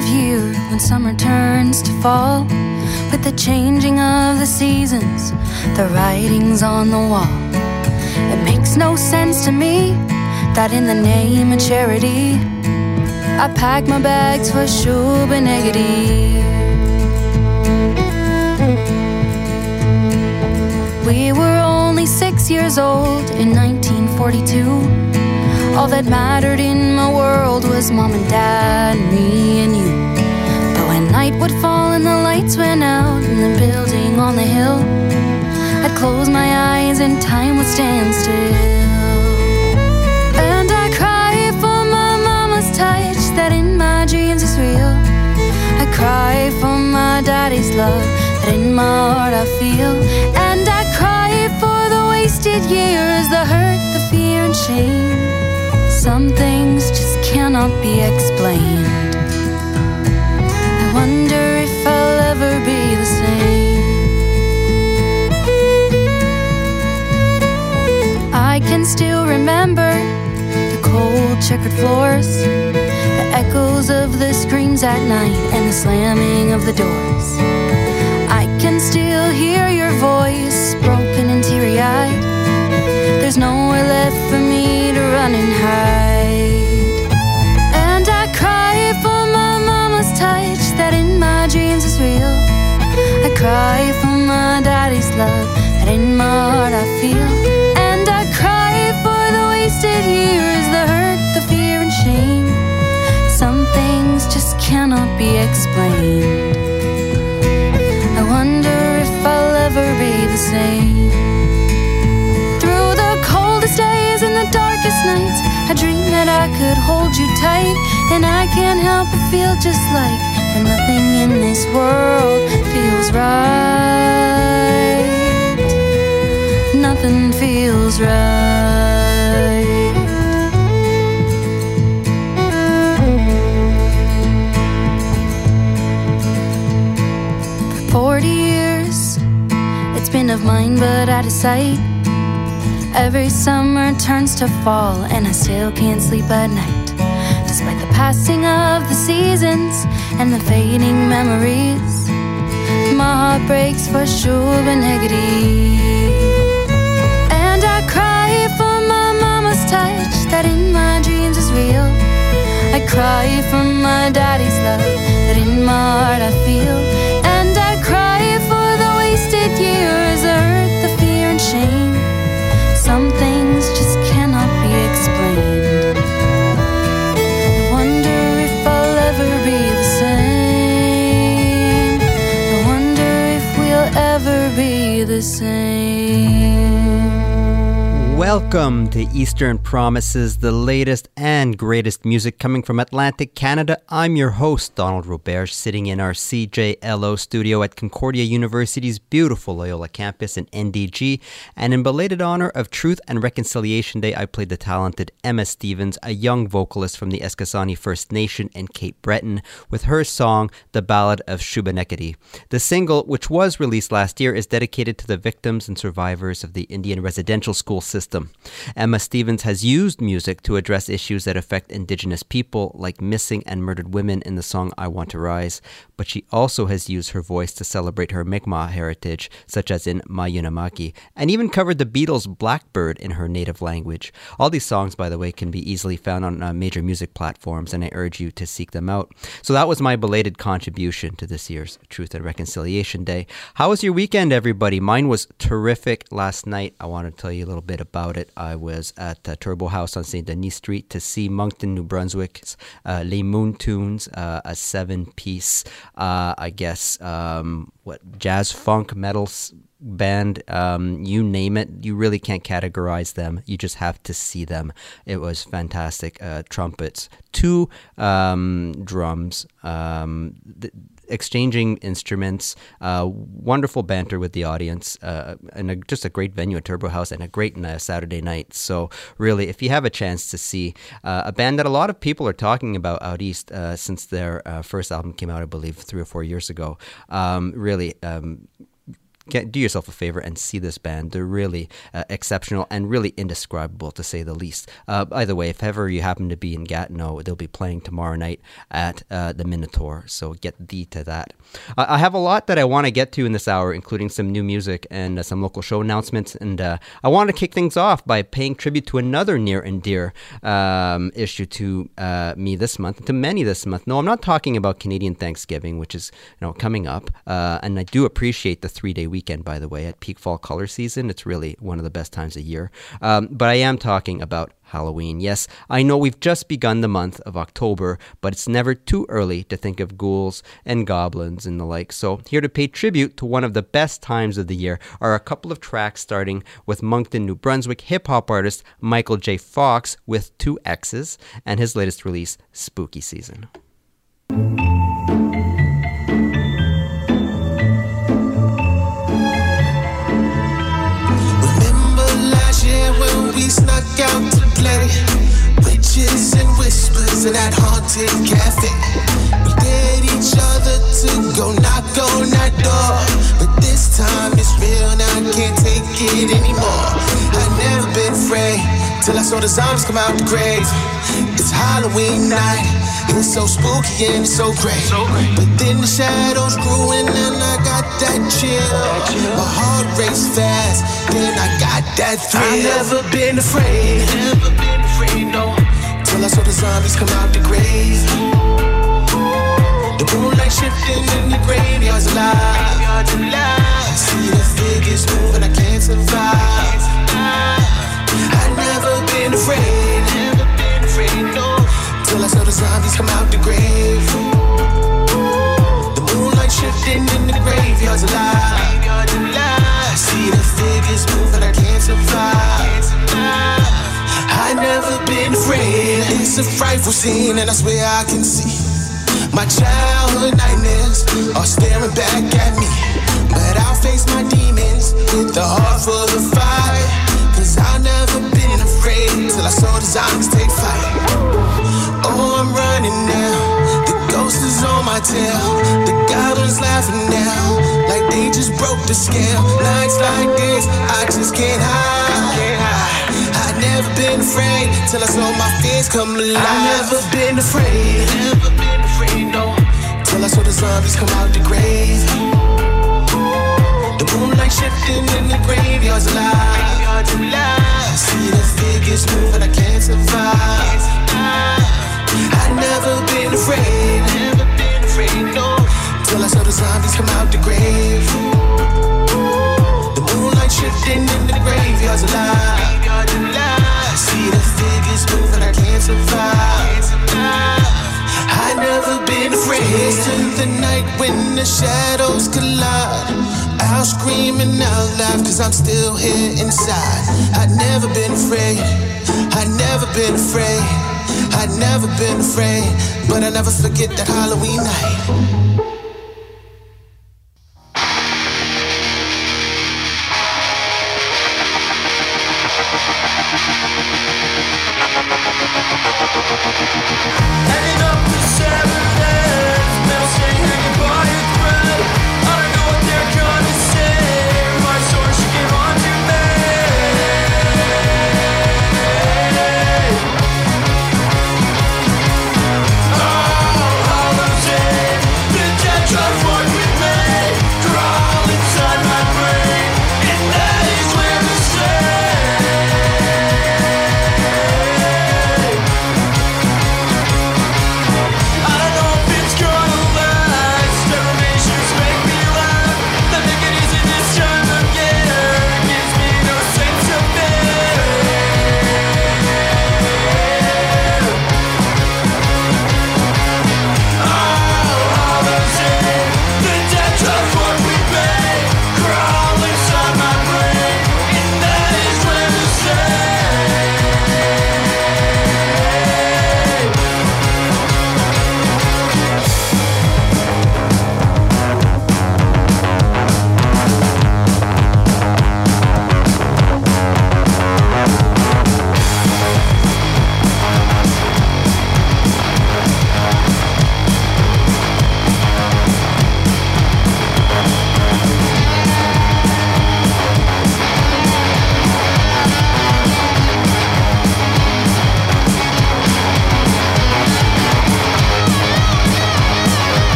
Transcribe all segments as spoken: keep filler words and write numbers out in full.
of year when summer turns to fall. With the changing of the seasons, the writing's on the wall. It makes no sense to me that in the name of charity I pack my bags for Shubenacadie. We were only six years old in nineteen forty-two. All that mattered in my world was mom and dad, me and you. But when night would fall and the lights went out in the building on the hill, I'd close my eyes and time would stand still. And I cry for my mama's touch that in my dreams is real. I cry for my daddy's love that in my heart I feel. And I cry for the wasted years, the hurt, the fear and shame. Some things just cannot be explained. I wonder if I'll ever be the same. I can still remember the cold checkered floors, the echoes of the screams at night and the slamming of the doors. I can still hear your voice, broken and teary-eyed. There's nowhere left for me to run and hide. And I cry for my mama's touch that in my dreams is real. I cry for my daddy's love that in my heart I feel. And I cry for the wasted years, the hurt, the fear and shame. Some things just cannot be explained. I wonder if I'll ever be the same. Days and the darkest nights, I dream that I could hold you tight. And I can't help but feel just like that nothing in this world feels right. Nothing feels right. For forty years, it's been of mine but out of sight. Every summer turns to fall and I still can't sleep at night. Despite the passing of the seasons and the fading memories, my heart breaks for Shubenacadie. And I cry for my mama's touch that in my dreams is real. I cry for my daddy's love that in my heart I feel. And I cry for the wasted years, the hurt, the fear and shame. Some things just cannot be explained. I wonder if I'll ever be the same. I wonder if we'll ever be the same. Welcome to Eastern Promises, the latest and greatest music coming from Atlantic Canada. I'm your host, Donald Robert, sitting in our C J L O studio at Concordia University's beautiful Loyola campus in N D G. And in belated honor of Truth and Reconciliation Day, I played the talented Emma Stevens, a young vocalist from the Eskasani First Nation in Cape Breton, with her song, The Ballad of Shubenacadie. The single, which was released last year, is dedicated to the victims and survivors of the Indian residential school system. Emma Stevens has used music to address issues that affect Indigenous people, like missing and murdered women in the song I Want to Rise, but she also has used her voice to celebrate her Mi'kmaq heritage, such as in Mayunamaki, and even covered the Beatles' Blackbird in her native language. All these songs, by the way, can be easily found on uh, major music platforms, and I urge you to seek them out. So that was my belated contribution to this year's Truth and Reconciliation Day. How was your weekend, everybody? Mine was terrific last night. I want to tell you a little bit about it. I was at uh, Turbo House on Saint Denis Street to see Moncton, New Brunswick's uh, Les Moon Tunes, uh, a seven-piece, uh, I guess, um, what jazz, funk, metal band, um, you name it. You really can't categorize them. You just have to see them. It was fantastic. Uh, trumpets, two um, drums, um, th- exchanging instruments, uh, wonderful banter with the audience, uh, and a, just a great venue at Turbo House, and a great uh, Saturday night. So really, if you have a chance to see uh, a band that a lot of people are talking about out east uh, since their uh, first album came out, I believe, three or four years ago, um, really, um, get, do yourself a favor and see this band. They're really uh, exceptional and really indescribable, to say the least. Uh, by the way, if ever you happen to be in Gatineau, they'll be playing tomorrow night at uh, the Minotaur, so get thee to that. Uh, I have a lot that I want to get to in this hour, including some new music and uh, some local show announcements, and uh, I want to kick things off by paying tribute to another near and dear um, issue to uh, me this month, to many this month. No, I'm not talking about Canadian Thanksgiving, which is you know coming up, uh, and I do appreciate the three-day weekend, by the way, at peak fall color season. It's really one of the best times of year, um, but I am talking about Halloween. Yes, I know we've just begun the month of October, but it's never too early to think of ghouls and goblins and the like. So here to pay tribute to one of the best times of the year are a couple of tracks, starting with Moncton, New Brunswick hip-hop artist Michael J. Fox with two X's and his latest release, Spooky Season. We snuck out to play witches and whispers in that haunted cafe. We dared each other to go knock on that door, but this time it's real, now I can't take it anymore. I've never been afraid till I saw the zombies come out the grave. It's Halloween night, it's so spooky and it's so great. But then the shadows grew and then I got that chill. My heart raced fast, then I got that thrill. I've never been afraid, never been afraid, no, till I saw the zombies come out the grave. The moonlight shifting in the graveyard's alive. I see the figures moving, I can't survive. I've never been afraid, never been afraid, no, till I saw the zombies come out the grave. The moonlight shifting in the graveyard's alive. I see the figures moving, I can't survive. I've never been afraid. It's a frightful scene and I swear I can see my childhood nightmares are staring back at me. But I'll face my demons with a heart full of fire, cause I've never been afraid till I saw the zombies take flight. Oh, I'm running now, the ghost is on my tail. The goblins laughing now, like they just broke the scale. Nights like this, I just can't hide. I've never been afraid till I saw my fears come alive. I've never been afraid, never been afraid, no, till I saw the zombies come out the grave. The moonlight shifting in the graveyard's alive. I see the figures moving, I can't survive. I've never been afraid, never been afraid, no, till I saw the zombies come out the grave. The moonlight shifting in the graveyard's alive. I see the figures moving, I can't survive. I've never been afraid. Here's to the night when the shadows collide. I'll scream and I'll laugh cause I'm still here inside. I've never been afraid, I've never been afraid, I've never been afraid, but I never forget that Halloween night. Hanging up the Saturdays, metal string hanging by a thread. I don't know what they're gonna say, my sword should give on to me. Oh, Halloween,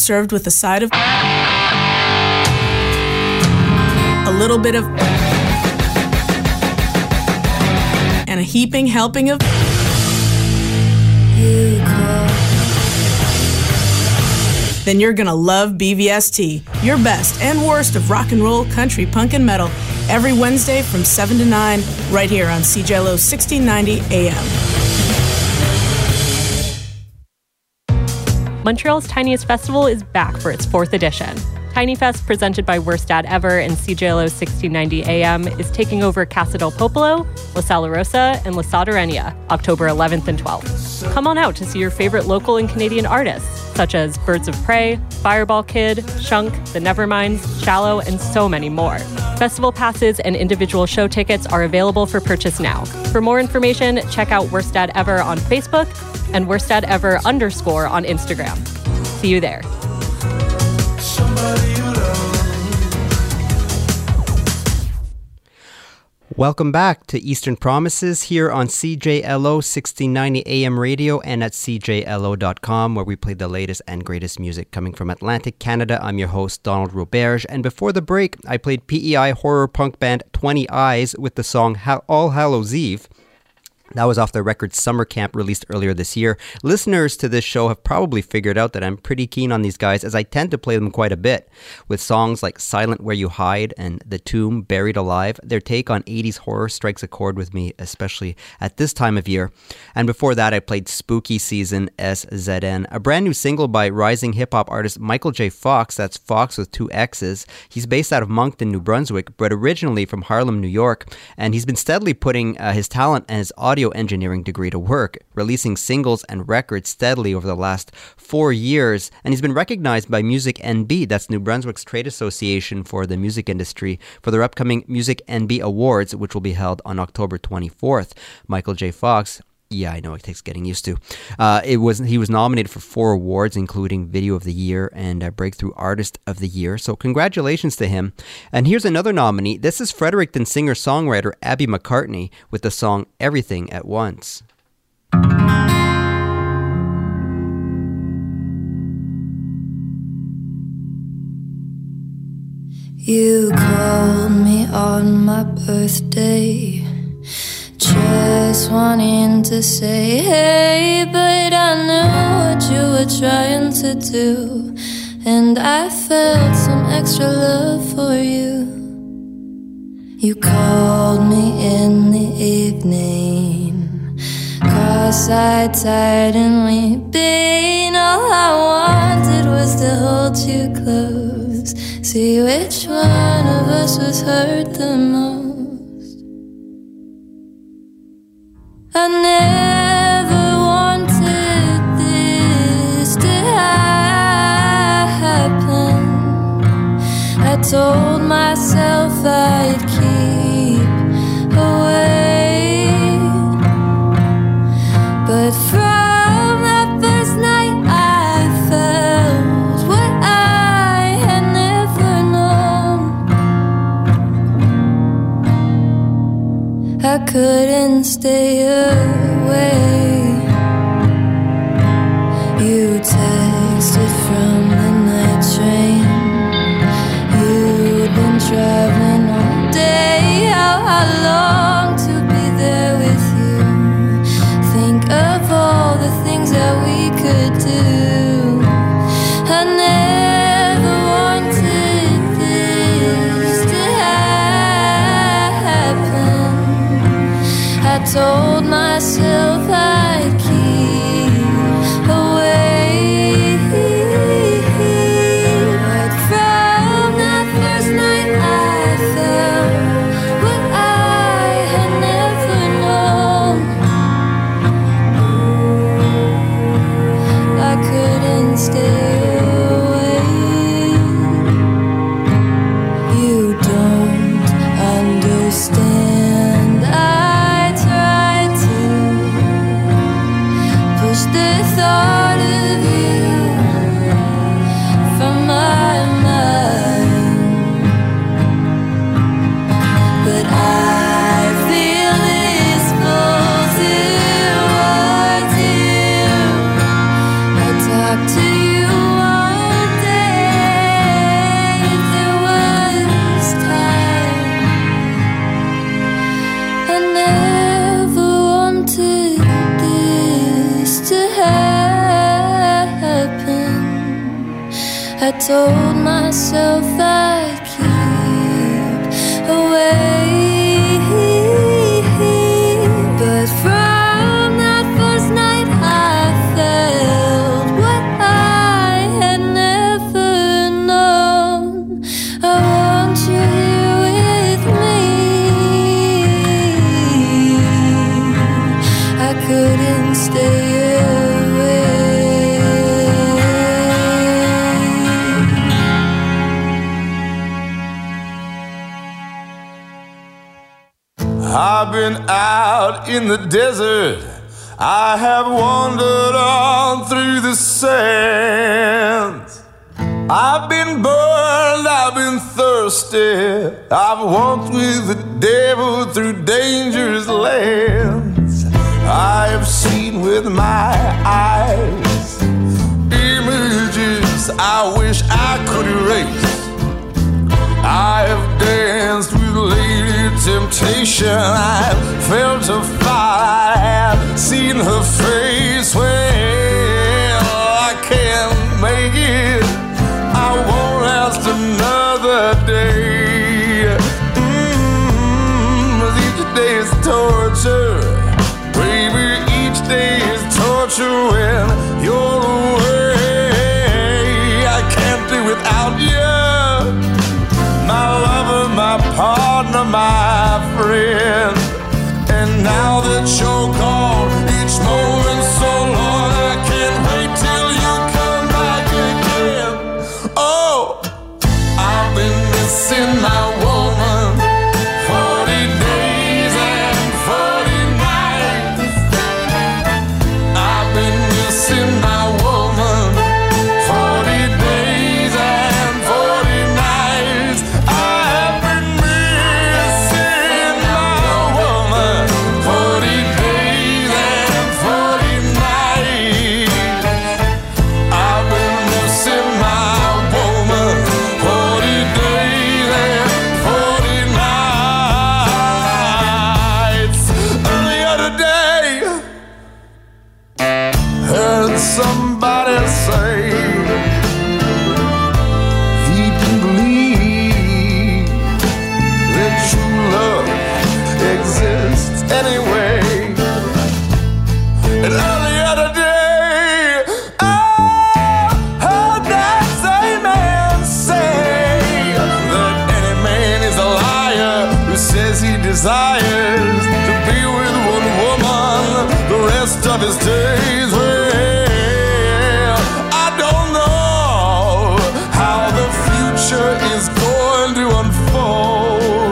served with a side of a little bit of and a heaping helping of You call. then you're gonna love B V S T, your best and worst of rock and roll, country, punk, and metal, every Wednesday from seven to nine, right here on C J L O sixteen ninety A M. Montreal's tiniest festival is back for its fourth edition. Tiny Fest, presented by Worst Dad Ever and C J L O sixteen ninety A M, is taking over Casa del Popolo, La Sala Rosa, and La Sadareña, October eleventh and twelfth. Come on out to see your favorite local and Canadian artists, such as Birds of Prey, Fireball Kid, Shunk, The Neverminds, Shallow, and so many more. Festival passes and individual show tickets are available for purchase now. For more information, check out Worst Dad Ever on Facebook and Worst Dad Ever underscore on Instagram. See you there. Welcome back to Eastern Promises here on C J L O sixteen ninety A M radio and at C J L O dot com, where we play the latest and greatest music coming from Atlantic Canada. I'm your host, Donald Roberge, and before the break, I played P E I horror punk band twenty Eyes with the song ha- All Hallows Eve. That was off their record Summer Camp, released earlier this year. Listeners to this show have probably figured out that I'm pretty keen on these guys, as I tend to play them quite a bit. With songs like Silent Where You Hide and The Tomb, Buried Alive, their take on eighties horror strikes a chord with me, especially at this time of year. And before that, I played Spooky Season, S Z N, a brand new single by rising hip-hop artist Michael J. Fox. That's Fox with two X's. He's based out of Moncton, New Brunswick, but originally from Harlem, New York. And he's been steadily putting uh, his talent and his audio engineering degree to work, releasing singles and records steadily over the last four years. And he's been recognized by Music N B, that's New Brunswick's trade association for the music industry, for their upcoming Music N B Awards, which will be held on October twenty-fourth. Michael J. Fox, yeah, I know it takes getting used to. Uh, it was he was nominated for four awards, including Video of the Year and uh, Breakthrough Artist of the Year. So congratulations to him. And here's another nominee. This is Fredericton singer-songwriter Abby McCartney with the song Everything at Once. You called me on my birthday, just wanting to say hey, but I knew what you were trying to do, and I felt some extra love for you. You called me in the evening, cross-eyed, tired and weeping. All I wanted was to hold you close, see which one of us was hurt the most. I never wanted this to happen. I told myself I'd keep away, but from that first night I felt what I had never known. I couldn't stay away. You texted from the night train. You'd been traveling all day. How I long to be there with you. Think of all the things that we could do. I never wanted this to happen. I told myself I'd keep away, but from that first night I felt what I had never known. I couldn't stay away. You don't understand. I tried to push the thought of you from my mind, but I feel this pull towards you. I talk to you all told myself I'd keep away. But from that first night I felt what I had never known. I want you here with me. I couldn't stay away. I've been out in the desert, I have wandered on through the sands. I've been burned, I've been thirsty, I've walked with the devil through dangerous lands. I have seen with my eyes images I wish I could erase. I have danced with Lady Temptation, I've felt a fire, I have seen her face. Well, I can't make it, I won't last another day. Mm, each day is torture, baby, each day is torture when you're away. I can't do without you, my lover, my partner, my friend. And now that you're gone, each moment so long, I can't wait till you come back again. Oh, I've been missing my woman forty days and forty nights. I've been missing my woman forty days and forty nights. I've been missing my woman forty days and forty nights. I've been missing my woman forty days and forty nights. The other day, heard somebody say he didn't believe that true love exists anyway. And on the other day, I heard that same man say that any man is a liar who says he desires to be with one woman the rest of his days. Well, I don't know how the future is going to unfold.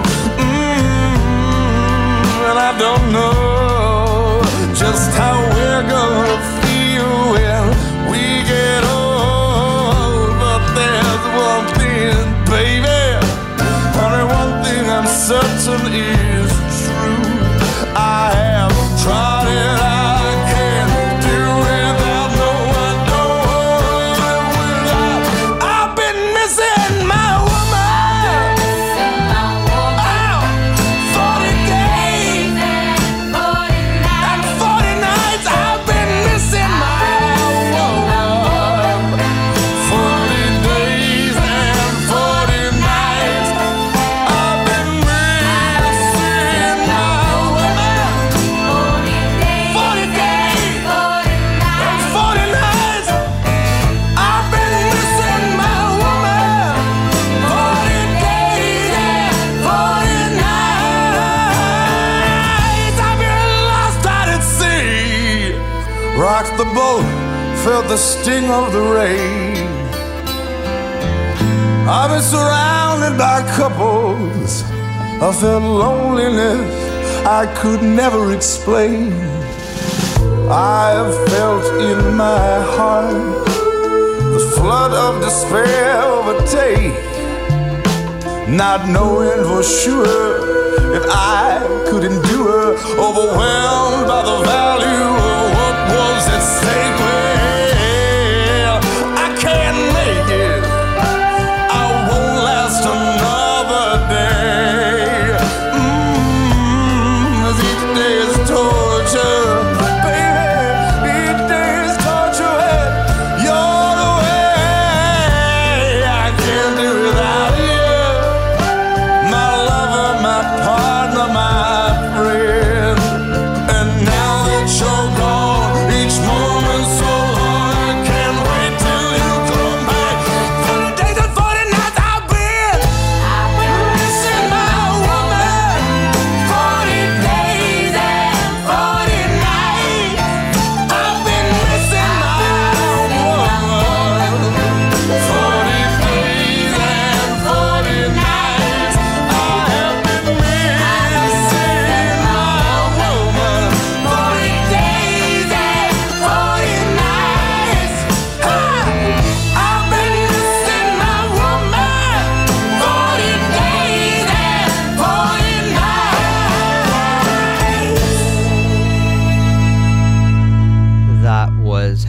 Mm, and I don't know just how we're gonna feel when we get old. But there's one thing, baby, only one thing I'm certain is true. I have tried it, I can't do without, no, I don't live without. I've been missing my woman. Oh, forty days and forty nights. I've been missing my woman forty days and forty nights. I've been missing my woman forty days and forty nights. I've been missing my woman forty days and forty nights. I've been lost out at sea, rocked the boat, felt the sting of the rain. I've been surrounded by couples, I felt loneliness I could never explain. I have felt in my heart the flood of despair overtake, not knowing for sure if I could endure, overwhelmed by the value of what was at stake. Well, I can't make it, I won't last another day. Mm, each day is torture, baby, each day is torture, and you're the way. I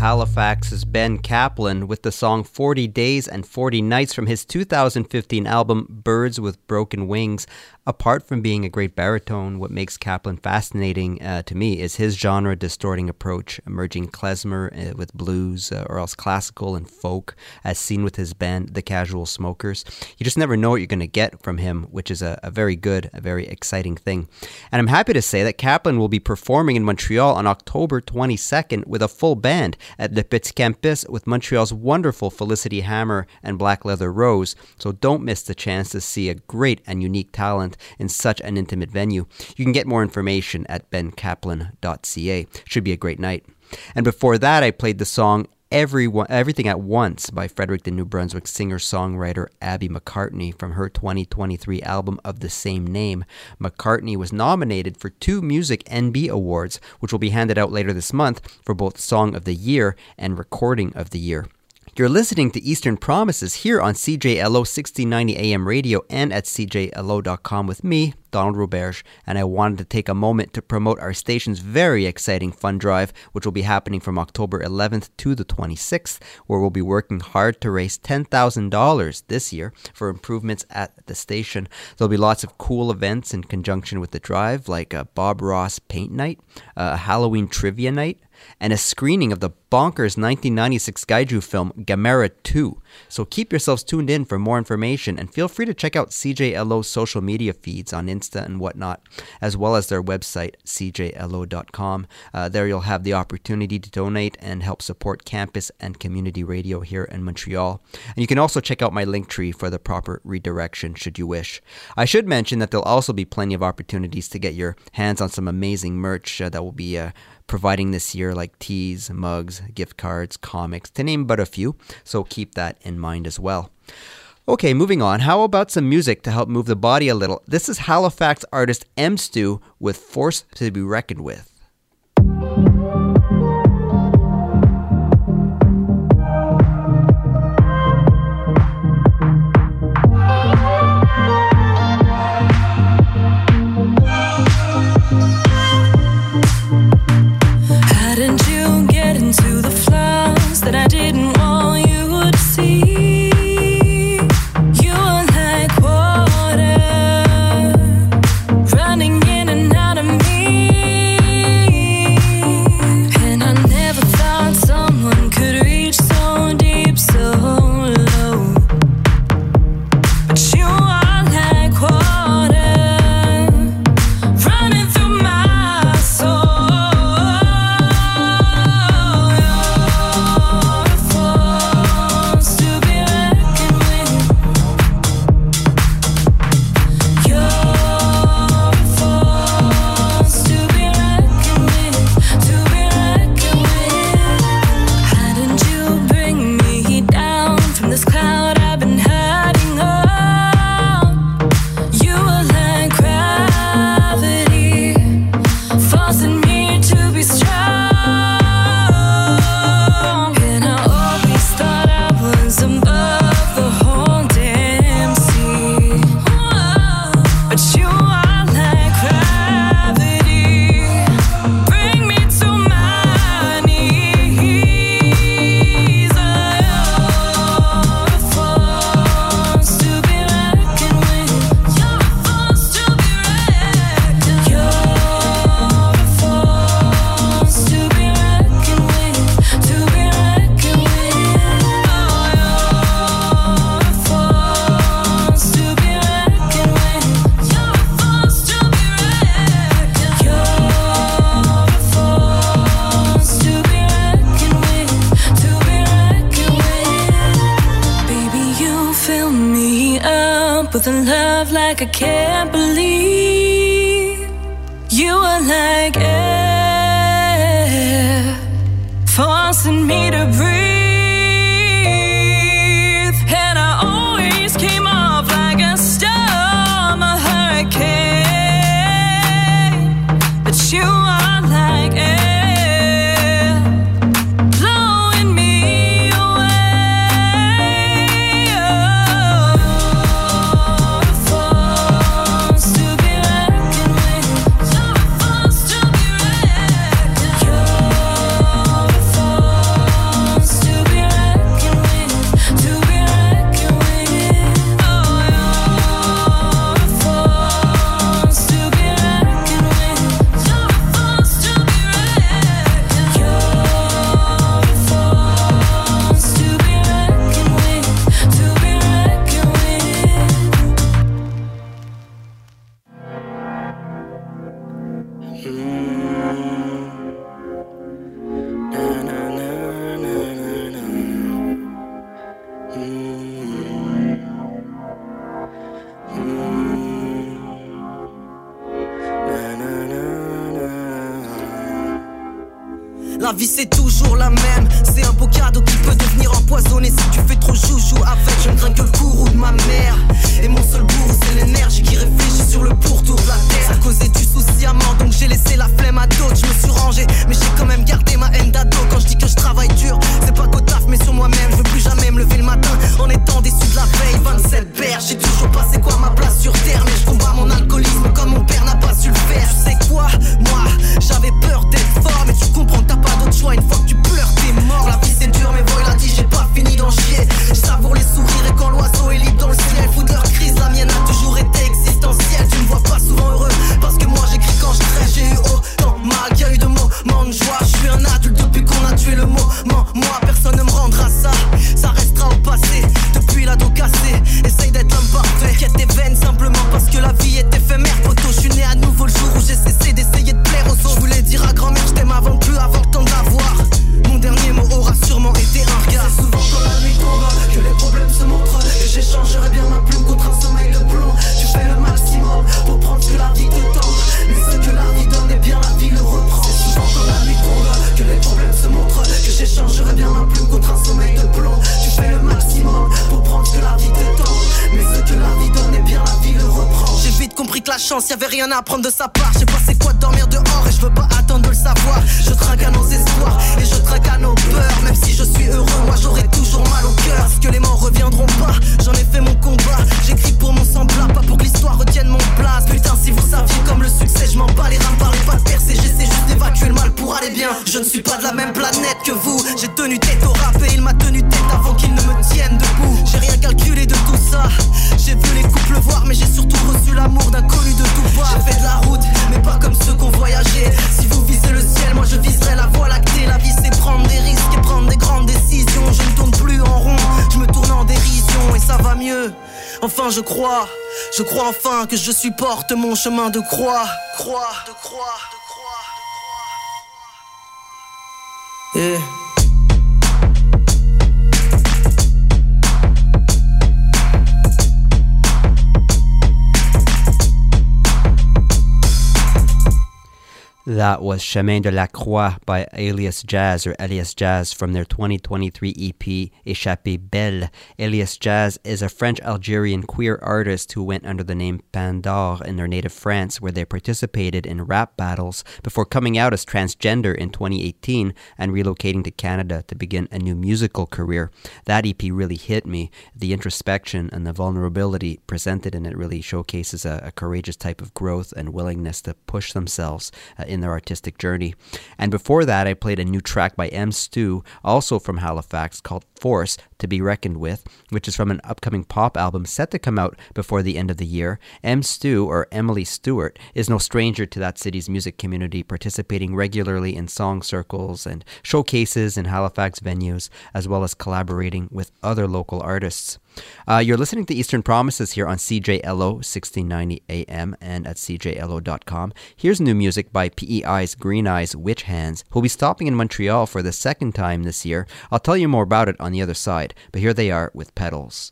Halifax's Ben Kaplan with the song forty days and forty nights from his two thousand fifteen album Birds with Broken Wings. Apart from being a great baritone, what makes Kaplan fascinating uh, to me is his genre-distorting approach, merging klezmer uh, with blues uh, or else classical and folk, as seen with his band The Casual Smokers. You just never know what you're going to get from him, which is a, a very good, a very exciting thing. And I'm happy to say that Kaplan will be performing in Montreal on October twenty-second with a full band at Le Petit Campus with Montreal's wonderful Felicity Hammer and Black Leather Rose, so don't miss the chance to see a great and unique talent in such an intimate venue. You can get more information at ben kaplan dot c a. Should be a great night. And before that, I played the song Everyone, Everything at Once by Frederick, New Brunswick singer-songwriter Abby McCartney from her twenty twenty-three album of the same name. McCartney was nominated for two Music N B Awards, which will be handed out later this month for both Song of the Year and Recording of the Year. You're listening to Eastern Promises here on C J L O sixteen ninety A M radio and at c j l o dot com with me, Donald Roberge, and I wanted to take a moment to promote our station's very exciting fund drive, which will be happening from October eleventh to the twenty-sixth, where we'll be working hard to raise ten thousand dollars this year for improvements at the station. There'll be lots of cool events in conjunction with the drive, like a Bob Ross paint night, a Halloween trivia night, and a screening of the bonkers nineteen ninety-six Gaiju film Gamera two. So keep yourselves tuned in for more information, and feel free to check out C J L O's social media feeds on Insta and whatnot, as well as their website, c j l o dot com. Uh, there you'll have the opportunity to donate and help support campus and community radio here in Montreal. And you can also check out my link tree for the proper redirection should you wish. I should mention that there'll also be plenty of opportunities to get your hands on some amazing merch uh, that will be uh, providing this year, like teas, mugs, gift cards, comics, to name but a few, so keep that in mind as well. Okay, moving on. How about some music to help move the body a little? This is Halifax artist M. Stu with Force to Be Reckoned With. That I didn't want you to see. You were like water running in and out of me. And I never thought someone could reach so deep, so low. But you are like water running through my soul. With a love like I can't believe. You are like air, forcing me to breathe. And I always came off like a storm, a hurricane. But you are like air, blowing me away. Oh. La vie c'est toujours la même. C'est un beau cadeau qui peut devenir empoisonné si tu fais trop joujou avec. Je ne crains que le courroux de ma mère. Et mon seul bourreau c'est l'énergie qui réfléchit sur le pourtour de la terre. Ça causait du souci à mort donc j'ai laissé la flemme à d'autres. Je me suis rangé mais j'ai quand même gardé ma haine d'ado. Quand je dis que je travaille dur, c'est pas qu'au taf mais sur moi-même. Je veux plus jamais me lever le matin en étant déçu de la veille. Vingt-sept berges, j'ai toujours pas c'est quoi ma place sur terre. Mais je combats mon alcoolisme comme mon père n'a pas su le faire. Tu sais quoi, moi j'avais peur d'être fort. Mais tu comprends que t'as pas d'autre choix. Une fois que tu pleures t'es mort. La vie c'est dur mais voix il a dit j'ai pas fini d'en chier. Je savoure les sourires et quand l'oiseau est libre dans le ciel. Foutre leur crise, la mienne a toujours été existentielle. Tu me vois pas souvent heureux parce que moi j'écris quand je crève. J'ai eu autant mal qu'il y a eu de moments de joie. Je suis un adulte depuis qu'on a tué le moment. Moi personne ne me rendra ça. Ça restera au passé. Depuis l'ado cassé, essaye d'être l'homme parfait. Quête tes veines simplement parce que la vie est éphémère. Poto, je suis né à nouveau le jour où j'ai cessé d'essayer de plaire aux autres. Je voulais dire à grand-mère je t'aime avant plus avant le temps de la voir. Mon dernier mot aura sûrement été un regard. C'est souvent quand la nuit tombe que les problèmes se montrent. Et j'échangerai bien ma plume contre un sommeil de plomb. Tu fais le maximum pour prendre ce que la vie te tend. Mais ce que la vie donne, et bien la vie le reprend. C'est souvent quand la nuit tombe que les problèmes se montrent. Que j'échangerai bien ma plume contre un sommeil de plomb. Tu fais le maximum pour prendre ce que la vie te tend. Mais ce que la vie donne, et bien la vie le reprend. J'ai vite compris que la chance, y'avait rien à prendre de sa part. Je sais pas c'est quoi de dormir dehors et je veux pas attendre de le savoir. Je trinque à nos espoirs et je trinque à nos peurs. Même si je suis heureux, moi j'aurai toujours mal au cœur. Parce que les morts reviendront pas, j'en ai fait mon combat. J'écris pour mon semblable, pas pour que l'histoire retienne mon place. Putain si vous saviez comme le succès, je m'en bats les rames, parlez pas de percer. J'essaie juste d'évacuer le mal pour aller bien. Je ne suis pas de la même planète que vous. J'ai tenu tête au rap et il m'a tenu tête avant qu'il ne me tienne debout. J'ai rien calculé de tout ça. J'ai vu les couples voir mais j'ai surtout reçu l'amour d'inconnus de tout pas. J'ai fait de la route mais pas comme ceux qu'on voyageait. Si vous visez le ciel, moi je viserai la voie lactée. La vie c'est prendre des risques et prendre des grandes décisions. Je ne tourne plus en rond, je me tourne en dérision et ça va mieux. Enfin je crois, je crois enfin que je supporte mon chemin de croix. Croix, de croix, de croix, de croix. Et... That was Chemin de la Croix by Alias Jazz, or Alias Jazz, from their twenty twenty-three E P, Échappée Belle. Alias Jazz is a French-Algerian queer artist who went under the name Pandore in their native France, where they participated in rap battles before coming out as transgender in twenty eighteen and relocating to Canada to begin a new musical career. That E P really hit me. The introspection and the vulnerability presented in it really showcases a, a courageous type of growth and willingness to push themselves uh, in their artistic journey. And before that, I played a new track by M. Stu, also from Halifax, called Force to be Reckoned With, which is from an upcoming pop album set to come out before the end of the year. M. Stu, or Emily Stewart, is no stranger to that city's music community, participating regularly in song circles and showcases in Halifax venues, as well as collaborating with other local artists. Uh, you're listening to Eastern Promises here on C J L O sixteen ninety A M and at C J L O dot com. Here's new music by P E I's Green Eyes Witch Hands, who'll be stopping in Montreal for the second time this year. I'll tell you more about it on the other side, but here they are with Petals.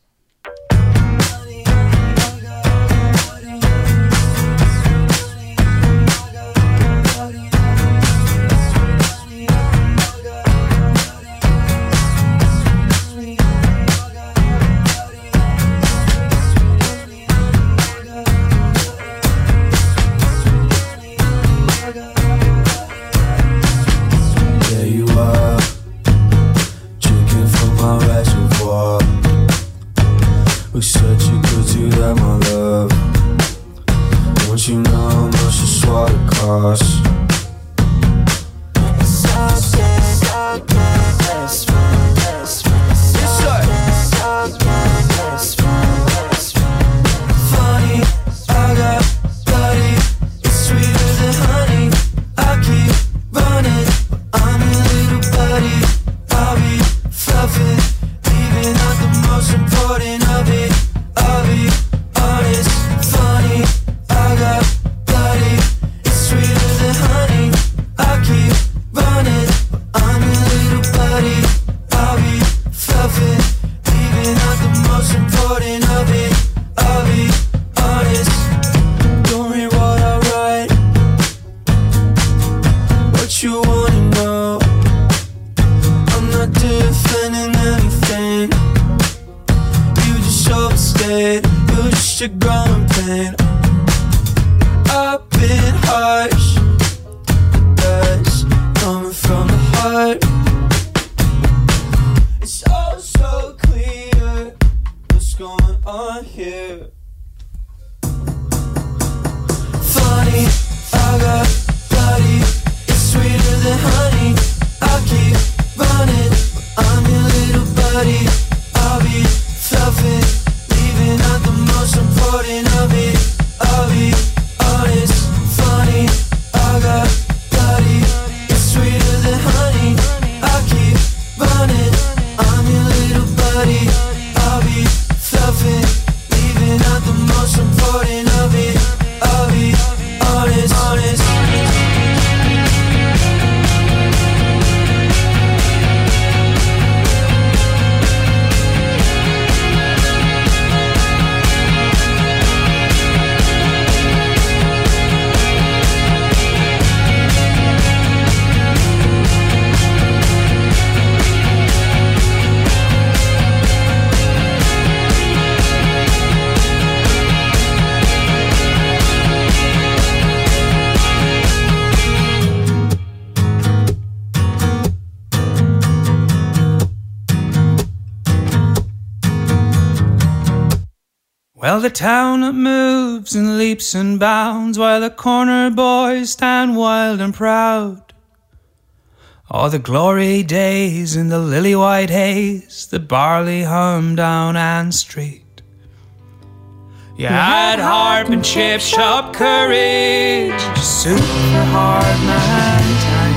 We said you could do that, my love. Don't you know how much this water costs? Funny, I got bloody. It's sweeter than honey. I keep running, but I'm a little buddy. I'll be fluffing, leaving out the most important of it. I'll be honest, funny, I got bloody. It's sweeter than honey. a growing pain. I've been harsh, that's coming from the heart. It's all so clear what's going on here. Funny, I got bloody, it's sweeter than honey. I keep running, I'm your little buddy. I'll be fluffing, leaving out the most important of it. I'll be honest, funny, I got bloody, it's sweeter than honey. I keep running, I'm your little buddy. I'll be fluffing, leaving out the most important of it. I'll be honest, honest. Well, the town moves and leaps and bounds while the corner boys stand wild and proud. All the glory days in the lily-white haze, the barley hum down Ann Street. You had harp and chip shop courage, suit for hard man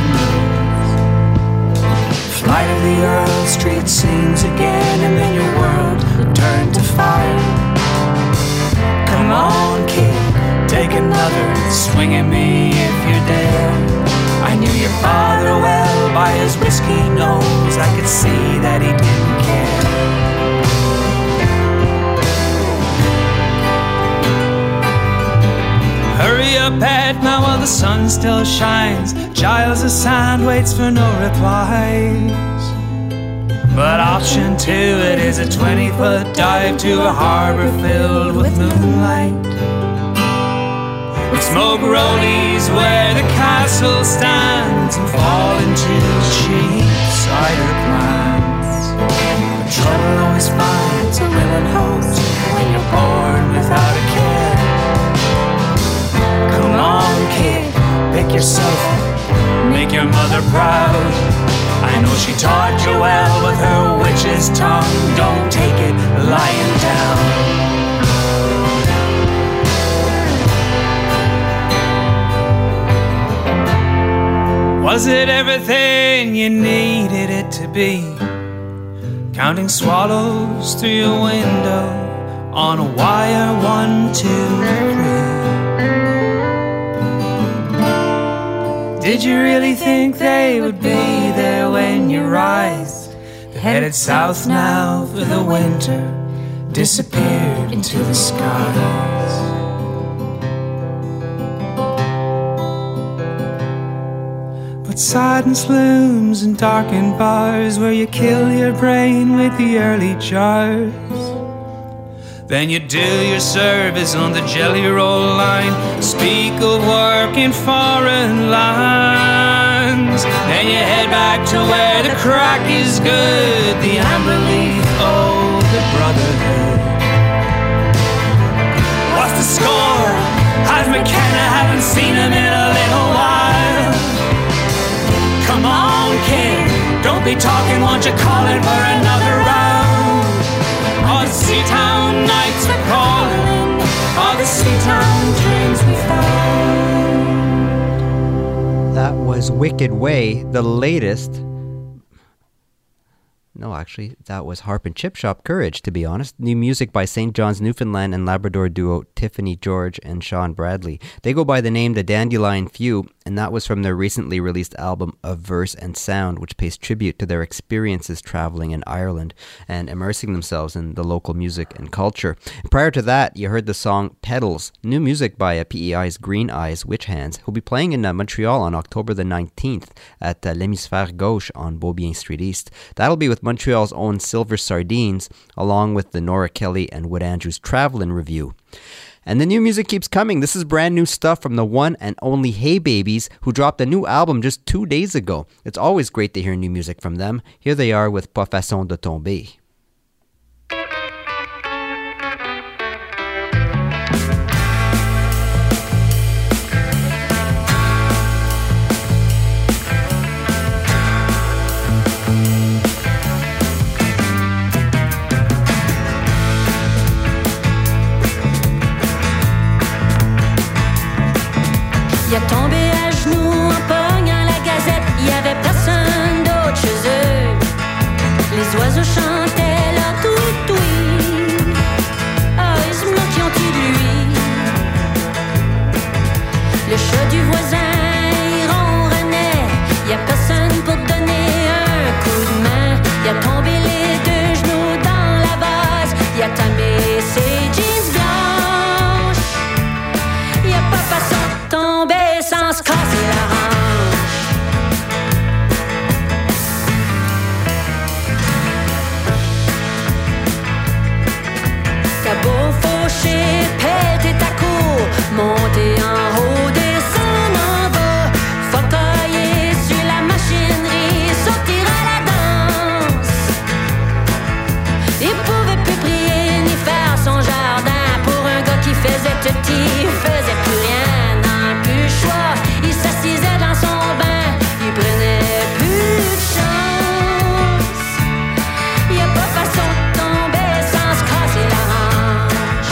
times. Flight of the Earl Street sings again, and then your world turned to fire. Come on, kid, take another swing at me if you dare. I knew your father well by his whiskey nose. I could see that he didn't care. Hurry up, Pat, now while the sun still shines. Giles of Sand waits for no replies. But option two, it is a twenty-foot dive to a harbor filled with moonlight, with smoke rollies where the castle stands and fall into cheap cider plants. But trouble always finds a willing host when you're born without a care. Come on, kid, pick yourself up, make your mother proud. I know she taught you well with her witch's tongue. Don't take it lying down. Was it everything you needed it to be? Counting swallows through your window on a wire, one, two, three. Did you really think they would be there when you rise? They're headed south now for the winter, disappeared into the skies. But silence looms in darkened bars where you kill your brain with the early jars. Then you do your service on the Jelly Roll line, speak of work in foreign lands. Then you head back to where the crack is good, the amber leaf, oh, the brotherhood. What's the score? How's McKenna? Haven't seen him in a little while. Come on, kid, don't be talking, won't you call it for another round? All the Seatown nights we're calling, all the Seatown dreams we found. That was Wicked Way, the latest. No, actually, that was Harp and Chip Shop Courage, to be honest. New music by Saint John's, Newfoundland and Labrador duo Tiffany George and Sean Bradley. They go by the name The Dandelion Few, and that was from their recently released album Of Verse and Sound, which pays tribute to their experiences traveling in Ireland and immersing themselves in the local music and culture. And prior to that, you heard the song Petals, new music by uh, P E I's Green Eyes Witch Hands, who'll be playing in uh, Montreal on October the nineteenth at uh, L'Hémisphère Gauche on Beaubien Street East. That'll be with Montreal's own Silver Sardines, along with the Nora Kelly and Wood Andrews Travelin' Review. And the new music keeps coming. This is brand new stuff from the one and only Hey Babies, who dropped a new album just two days ago. It's always great to hear new music from them. Here they are with Pas Façon de Tomber. Il a tombé à genoux en pognant la gazette. Il y avait personne d'autre chez eux. Les oiseaux chantaient leur toui-toui. Ah, ils se moquent-ils de lui. Le chat du voisin, il ronronnait. Il y a personne pour donner un coup de main. Il a tombé les deux genoux dans la vase. Il a tamé ses jeans blanches. Il a pas façon de tomber sans se casser la hanche. T'as beau faucher, péter ta cour, monter en haut, descendre en bas, fauteuiller sur la machinerie, sortir à la danse. Il pouvait plus prier ni faire son jardin pour un gars qui faisait tout, il faisait plus rien, n'en plus choix. Il s'assisait dans son bain, il prenait plus de chance. Il n'y a pas façon de tomber sans se casser la hanche.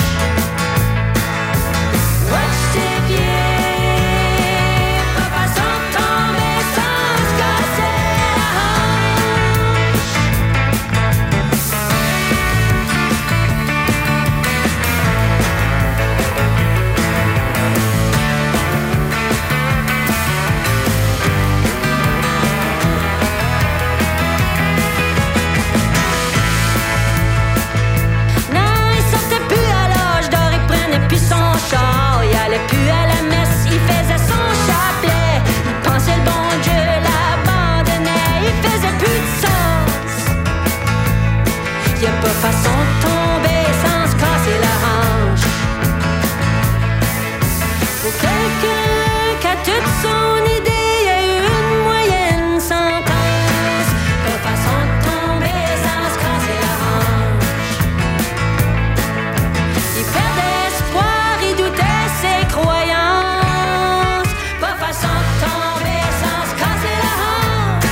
Watch tes pieds, pas façon de tomber sans se casser la hanche. Non, il sortait plus à l'âge d'or, il prenait plus son char. Il allait plus à la messe, il faisait son chapelet. Il pensait le bon Dieu l'abandonnait, il faisait plus de sens. Y a pas façon de tomber sans se casser la hanche. Pour quelqu'un qui a toute son idée, y a eu une moyenne sentence. Pas façon de tomber sans se casser la hanche. Il perdait espoir, il doutait ses croyances. Pas façon de tomber sans se casser la hanche.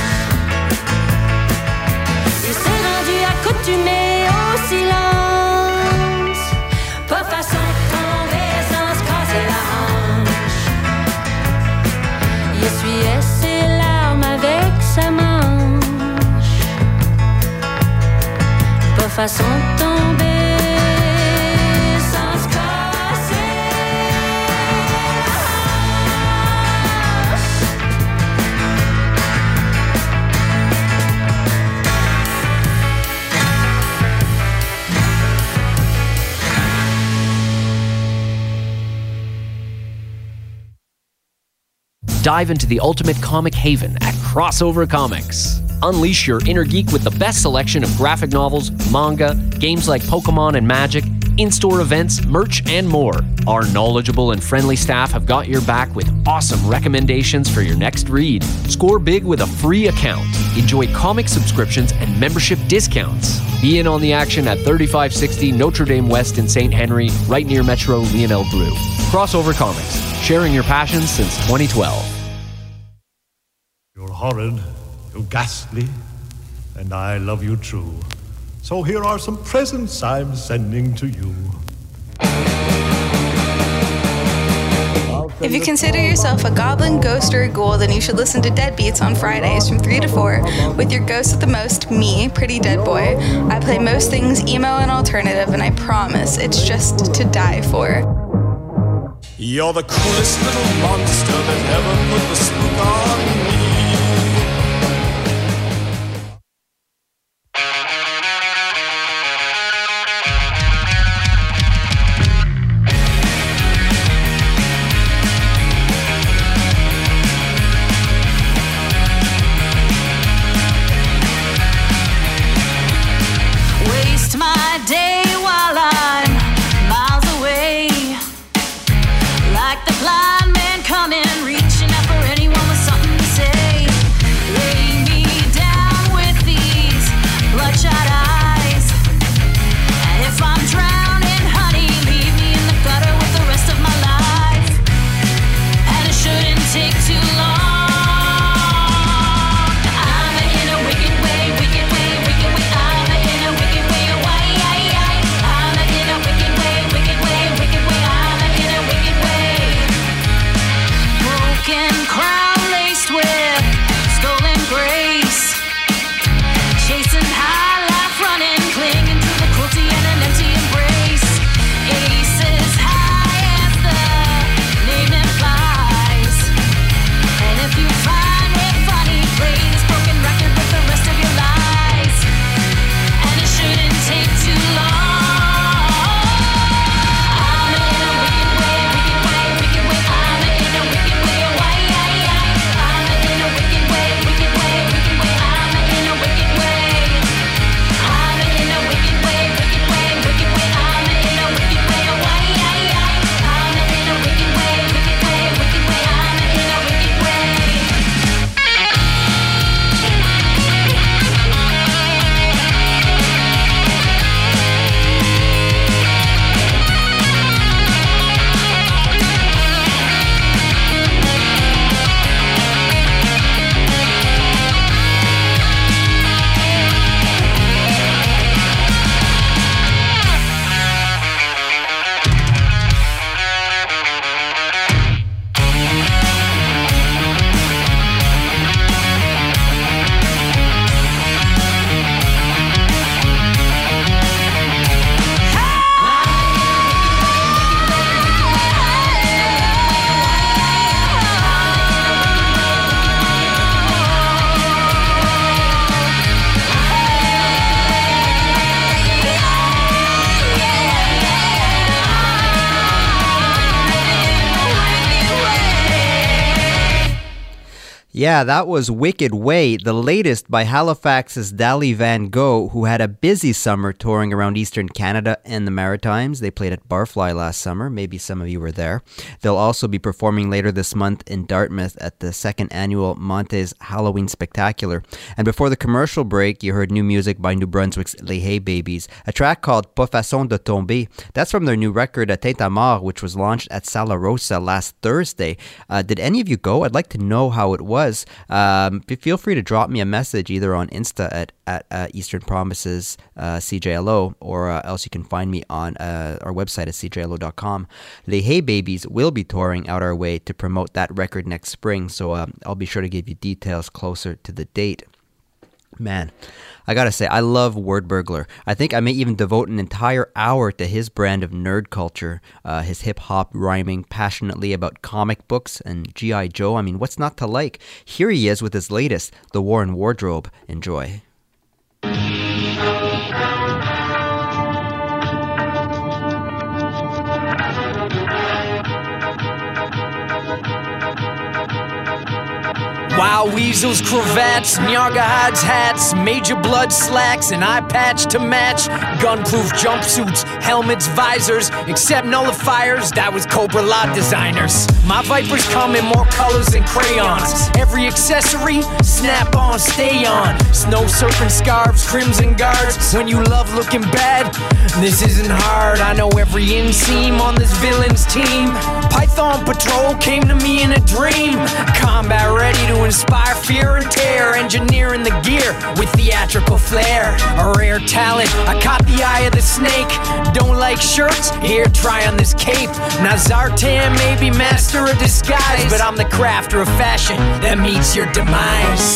Il s'est rendu accoutumé au silence. Pas façon de tomber sans se casser la hanche. Il essuyait ses larmes avec sa manche. Pas façon de tomber sans se casser la hanche. Dive into the ultimate comic haven at Crossover Comics. Unleash your inner geek with the best selection of graphic novels, manga, games like Pokemon and Magic, in-store events, merch, and more. Our knowledgeable and friendly staff have got your back with awesome recommendations for your next read. Score big with a free account. Enjoy comic subscriptions and membership discounts. Be in on the action at thirty-five sixty Notre Dame West in Saint Henry, right near Metro Lionel Bleu. Crossover Comics, sharing your passion since twenty twelve. You're horrid, you're ghastly, and I love you true. So here are some presents I'm sending to you. If you consider yourself a goblin, ghost, or a ghoul, then you should listen to Deadbeats on Fridays from three to four with your ghost with the most, me, Pretty Dead Boy. I play most things emo and alternative, and I promise it's just to die for. You're the coolest little monster that ever put the spook on me. Waste my day while I'm miles away, like the blind man coming, reaching out for anyone with something to say. Lay me down with these bloodshot eyes, and if I'm drowning, honey, leave me in the gutter with the rest of my life. And it shouldn't take too long. I'm in a wicked way, wicked way, wicked way. I'm in a wicked way, why? I'm in a wicked way, wicked way, wicked way. I'm in a wicked way. Broken crown laced with stolen grace, chasing high life, running, clinging to the cruelty and an empty embrace. Aces high as the name implies, and if you find it funny, play this broken record with the rest of your lies, and it shouldn't take too long. I'm in a wicked way, wicked way, wicked way. I'm in a wicked way, why? I'm in a wicked way, wicked way, wicked way. I'm in a wicked way. I'm in a wicked way, wicked way, wicked way. I'm in a wicked way, why? I'm in a wicked way, wicked way, wicked way. I'm in a wicked way. Yeah, that was Wicked Way, the latest by Halifax's Dali Van Gogh, who had a busy summer touring around Eastern Canada and the Maritimes. They played at Barfly last summer. Maybe some of you were there. They'll also be performing later this month in Dartmouth at the second annual Montes Halloween Spectacular. And before the commercial break, you heard new music by New Brunswick's Les Hay Babies, a track called Pas Façon de Tomber. That's from their new record, Tête à Mort, which was launched at Sala Rosa last Thursday. Uh, did any of you go? I'd like to know how it was. Um, feel free to drop me a message either on Insta at, at uh, Eastern Promises uh, C J L O, or uh, else you can find me on uh, our website at C J L O dot com. Les Hay Babies will be touring out our way to promote that record next spring, so um, I'll be sure to give you details closer to the date. Man, I gotta say, I love Word Burglar. I think I may even devote an entire hour to his brand of nerd culture, uh, his hip-hop rhyming passionately about comic books and G I. Joe. I mean, what's not to like? Here he is with his latest, The War and Wardrobe. Enjoy. Wild weasels, cravats, Nyaga hides hats, major blood slacks, an eye patch to match, gun-proof jumpsuits, helmets, visors, except nullifiers, that was Cobra Lot designers. My Vipers come in more colors than crayons. Every accessory, snap on, stay on. Snow serpent scarves, crimson guards. When you love looking bad, this isn't hard. I know every inseam on this villain's team. Python Patrol came to me in a dream. Combat ready to inspire fear and tear, engineering the gear with theatrical flair. A rare talent, I caught the eye of the snake. Don't like shirts? Here, try on this cape. Now Zartan may be master of disguise, but I'm the crafter of fashion that meets your demise.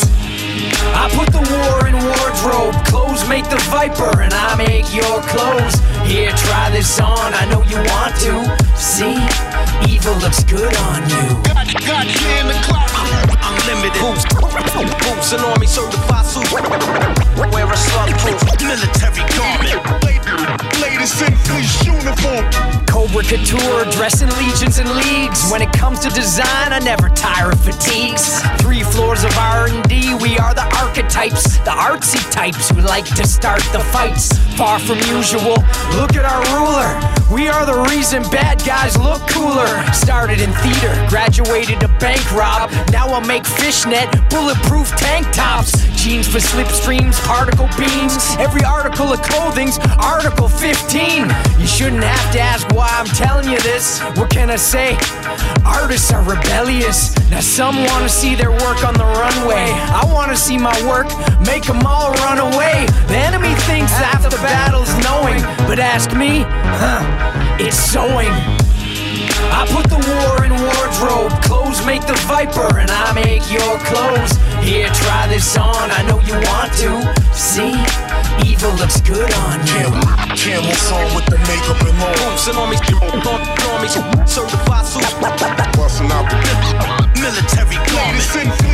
I put the war in wardrobe. Clothes make the viper, and I make your clothes. Here, try this on. I know you want to. See, evil looks good on you. God, God, in the clock. Unlimited boots, boots and army certified suits. Wear a slug-proof military garment. Latest in police uniform. Cobra Couture, dressing legions and leagues. When it comes to design, I never tire of fatigues. Three floors of R and D, we are the archetypes, the artsy types who like to start the fights. Far from usual, look at our ruler. We are the reason bad guys look cooler. Started in theater, graduated to bank rob. Now I'll make fishnet, bulletproof tank tops. Jeans for slipstreams, particle beams. Every article of clothing's Article fifteen. You shouldn't have to ask why I'm telling you this. What can I say? Artists are rebellious. Now some want to see their work on the runway. I want to see my work make them all run away. The enemy thinks half the battle's knowing, but ask me, huh, it's sewing. I put the war in wardrobe. Clothes make the viper, and I make your clothes. Here, try this on. I know you want to. See, evil looks good on you. Camel song with the makeup and all. Boots and armies, armies, certified suits. Busting out the military garment.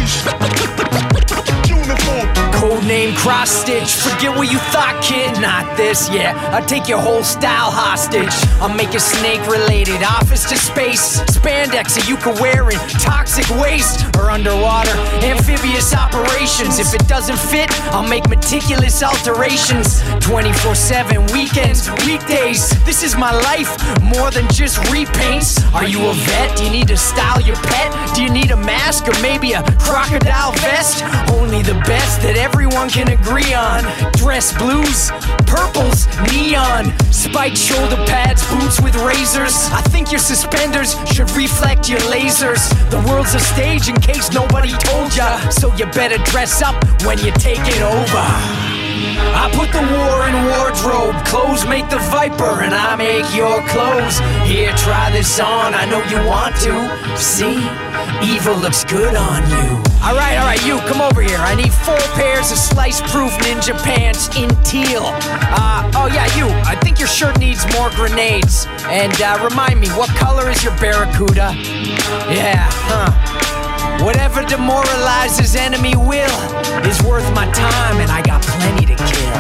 Uniform. Codename cross stitch. Forget what you thought, kid. Not this, yeah. I'll take your whole style hostage. I'll make it snake related. Office to space. Spandex that you can wear in toxic waste or underwater. Amphibious operations. If it doesn't fit, I'll make meticulous alterations. twenty-four seven weekends, weekdays. This is my life, more than just repaints. Are you a vet? Do you need to style your pet? Do you need a mask or maybe a crocodile vest? Only the best that everyone can agree on. Dress blues, purples, neon. Spiked shoulder pads, boots with razors. I think your suspenders should reflect your lasers. The world's a stage in case nobody told ya, so you better dress up when you take it over. I put the war in wardrobe. Clothes make the viper, and I make your clothes. Here, try this on. I know you want to. See, evil looks good on you. Alright, alright, you, come over here. I need four pairs of slice-proof ninja pants in teal. Uh, oh yeah, you, I think your shirt needs more grenades. And uh, remind me, what color is your barracuda? Yeah, huh. Whatever demoralizes enemy will is worth my time, and I got plenty to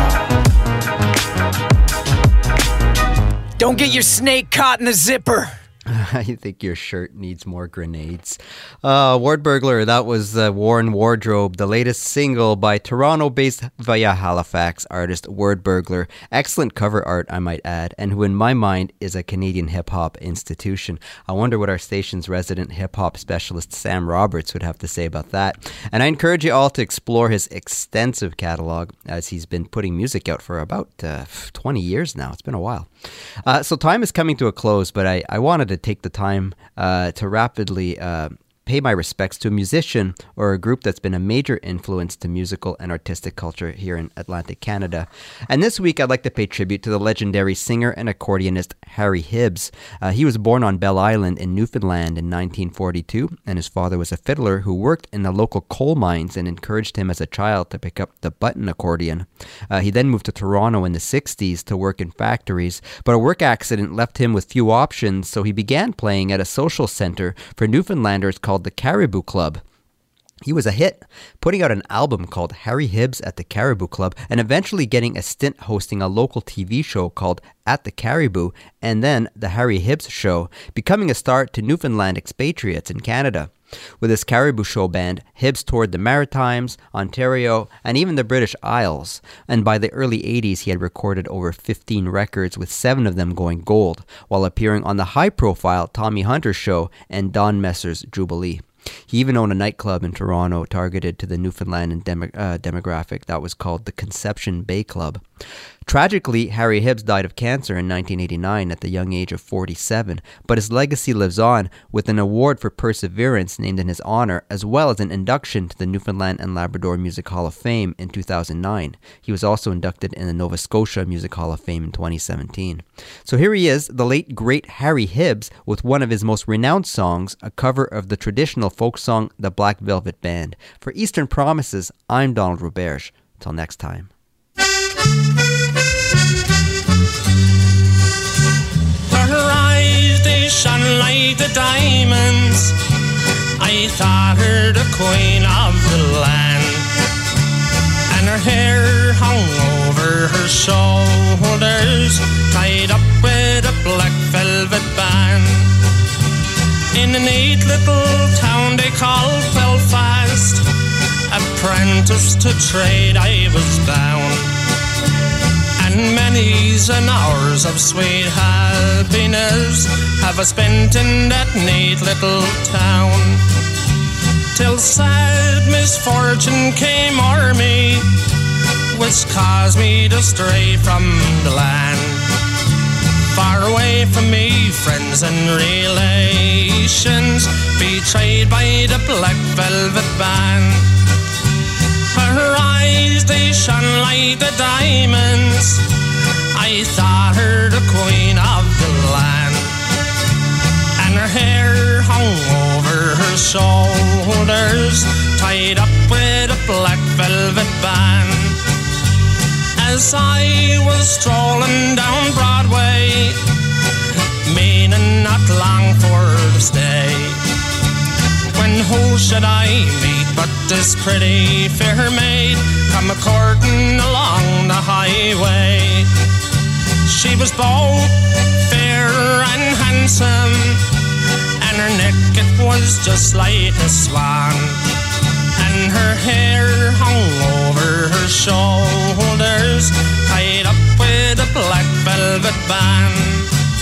kill. Don't get your snake caught in the zipper. I think your shirt needs more grenades. Uh, Ward Burglar, that was uh, War in Wardrobe, the latest single by Toronto-based via Halifax artist Word Burglar. Excellent cover art, I might add, and who in my mind is a Canadian hip-hop institution. I wonder what our station's resident hip-hop specialist Sam Roberts would have to say about that. And I encourage you all to explore his extensive catalog, as he's been putting music out for about uh, twenty years now. It's been a while. Uh, so time is coming to a close, but I, I wanted to take the time uh, to rapidly uh, pay my respects to a musician or a group that's been a major influence to musical and artistic culture here in Atlantic Canada. And this week, I'd like to pay tribute to the legendary singer and accordionist Harry Hibbs. Uh, he was born on Bell Island in Newfoundland in nineteen forty-two, and his father was a fiddler who worked in the local coal mines and encouraged him as a child to pick up the button accordion. Uh, he then moved to Toronto in the sixties to work in factories, but a work accident left him with few options, so he began playing at a social center for Newfoundlanders called the Caribou Club. He was a hit, putting out an album called Harry Hibbs at the Caribou Club, and eventually getting a stint hosting a local T V show called At the Caribou, and then The Harry Hibbs Show, becoming a star to Newfoundland expatriates in Canada. With his Caribou Show band, Hibbs toured the Maritimes, Ontario, and even the British Isles, and by the early eighties he had recorded over fifteen records, with seven of them going gold, while appearing on the high-profile Tommy Hunter Show and Don Messer's Jubilee. He even owned a nightclub in Toronto targeted to the Newfoundland and demo- uh, demographic that was called the Conception Bay Club. Tragically, Harry Hibbs died of cancer in nineteen eighty-nine at the young age of forty-seven, but his legacy lives on with an award for perseverance named in his honor, as well as an induction to the Newfoundland and Labrador Music Hall of Fame in two thousand nine. He was also inducted in the Nova Scotia Music Hall of Fame in twenty seventeen. So here he is, the late great Harry Hibbs, with one of his most renowned songs, a cover of the traditional folk song The Black Velvet Band. For Eastern Promises, I'm Donald Roberge. Till next time. Her eyes, they shone like the diamonds. I thought her the queen of the land. And her hair hung over her shoulders, tied up with a black velvet band. In a neat little town they call Belfast, apprentice to trade I was bound. And many's an hours of sweet happiness have I spent in that neat little town, till sad misfortune came o'er me, which caused me to stray from the land. Far away from me, friends and relations, betrayed by the black velvet band. Her eyes, they shone like the diamonds. I thought her the queen of the land. And her hair hung over her shoulders, tied up with a black velvet band. As I was strolling down Broadway, meaning not long for to stay, when who should I meet but this pretty fair maid come a-courting along the highway. She was both fair and handsome, and her neck it was just like a swan, and her hair hung over her shoulders, tied up with a black velvet band.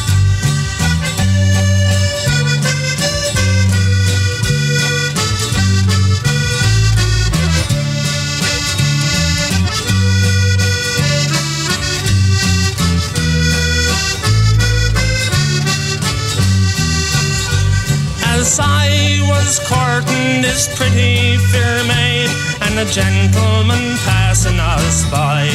As I was courting this pretty fair maid, and a gentleman passing us by,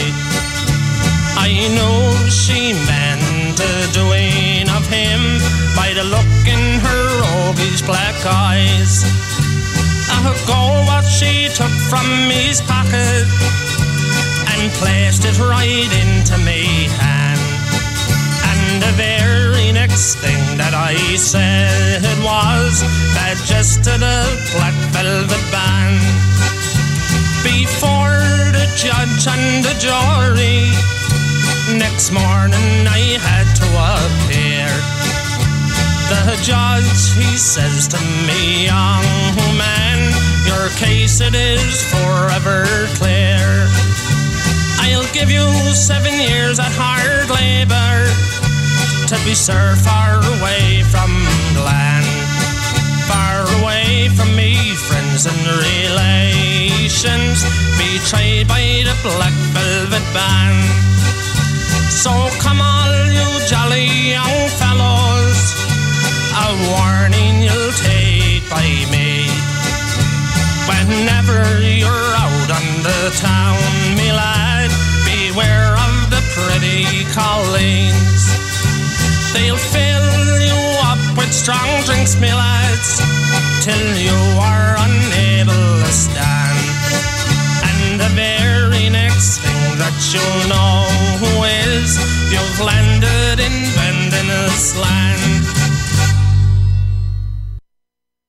I knew she meant the doing of him by the look in her roguish black eyes. A go what she took from me's pocket and placed it right into me hand. And the very next thing that I said was that just to the black velvet band. Before the judge and the jury, next morning I had to appear. The judge, he says to me, young man, your case it is forever clear. I'll give you seven years at hard labour to be served far away from the land, far away from me, friends and relations, betrayed by the black velvet band. So come all you jolly young fellows, a warning you'll take by me. Whenever you're out on the town, me lad, beware of the pretty colleens. They'll fill you up with strong drinks, me lads, till you are unable to stand. And the very next thing that you'll know is you've landed in Vendinus land.